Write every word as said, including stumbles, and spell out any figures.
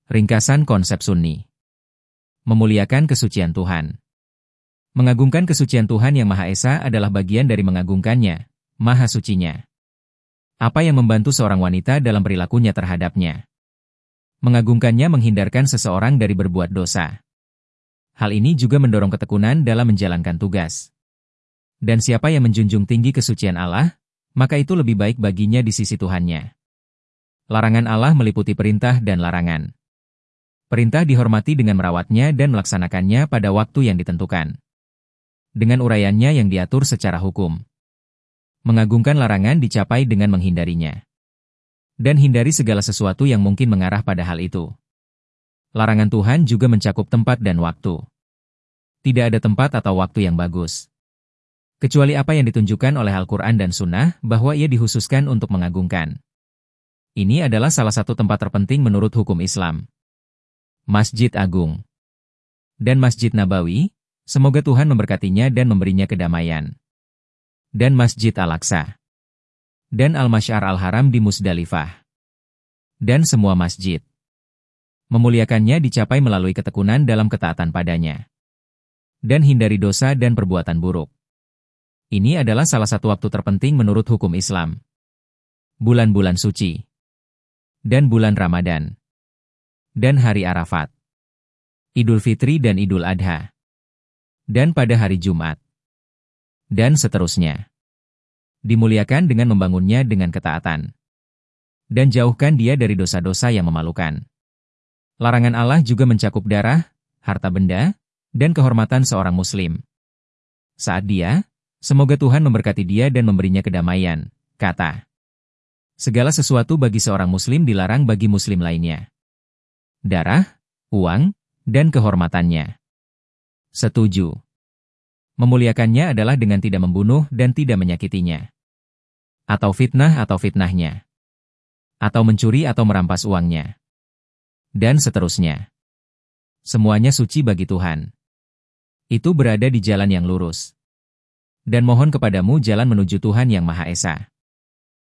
Ringkasan konsep Sunni. Memuliakan kesucian Tuhan. Mengagungkan kesucian Tuhan Yang Maha Esa adalah bagian dari mengagungkannya, Maha Sucinya. Apa yang membantu seorang wanita dalam perilakunya terhadapnya? Mengagungkannya menghindarkan seseorang dari berbuat dosa. Hal ini juga mendorong ketekunan dalam menjalankan tugas. Dan siapa yang menjunjung tinggi kesucian Allah, maka itu lebih baik baginya di sisi Tuhannya. Larangan Allah meliputi perintah dan larangan. Perintah dihormati dengan merawatnya dan melaksanakannya pada waktu yang ditentukan. Dengan uraiannya yang diatur secara hukum. Mengagungkan larangan dicapai dengan menghindarinya. Dan hindari segala sesuatu yang mungkin mengarah pada hal itu. Larangan Tuhan juga mencakup tempat dan waktu. Tidak ada tempat atau waktu yang bagus. Kecuali apa yang ditunjukkan oleh Al-Quran dan Sunnah bahwa ia dikhususkan untuk mengagungkan. Ini adalah salah satu tempat terpenting menurut hukum Islam. Masjid Agung dan Masjid Nabawi, semoga Tuhan memberkatinya dan memberinya kedamaian. Dan Masjid Al-Aqsa. Dan Al-Masy'ar Al-Haram di Musdalifah. Dan semua masjid. Memuliakannya dicapai melalui ketekunan dalam ketaatan padanya. Dan hindari dosa dan perbuatan buruk. Ini adalah salah satu waktu terpenting menurut hukum Islam. Bulan-bulan suci. Dan bulan Ramadan. Dan hari Arafat, Idul Fitri dan Idul Adha, dan pada hari Jumat, dan seterusnya. Dimuliakan dengan membangunnya dengan ketaatan, dan jauhkan dia dari dosa-dosa yang memalukan. Larangan Allah juga mencakup darah, harta benda, dan kehormatan seorang muslim. Saat dia, semoga Tuhan memberkati dia dan memberinya kedamaian, kata. Segala sesuatu bagi seorang muslim dilarang bagi muslim lainnya. Darah, uang, dan kehormatannya. Setuju. Memuliakannya adalah dengan tidak membunuh dan tidak menyakitinya. Atau fitnah atau fitnahnya. Atau mencuri atau merampas uangnya. Dan seterusnya. Semuanya suci bagi Tuhan. Itu berada di jalan yang lurus. Dan mohon kepadamu jalan menuju Tuhan Yang Maha Esa.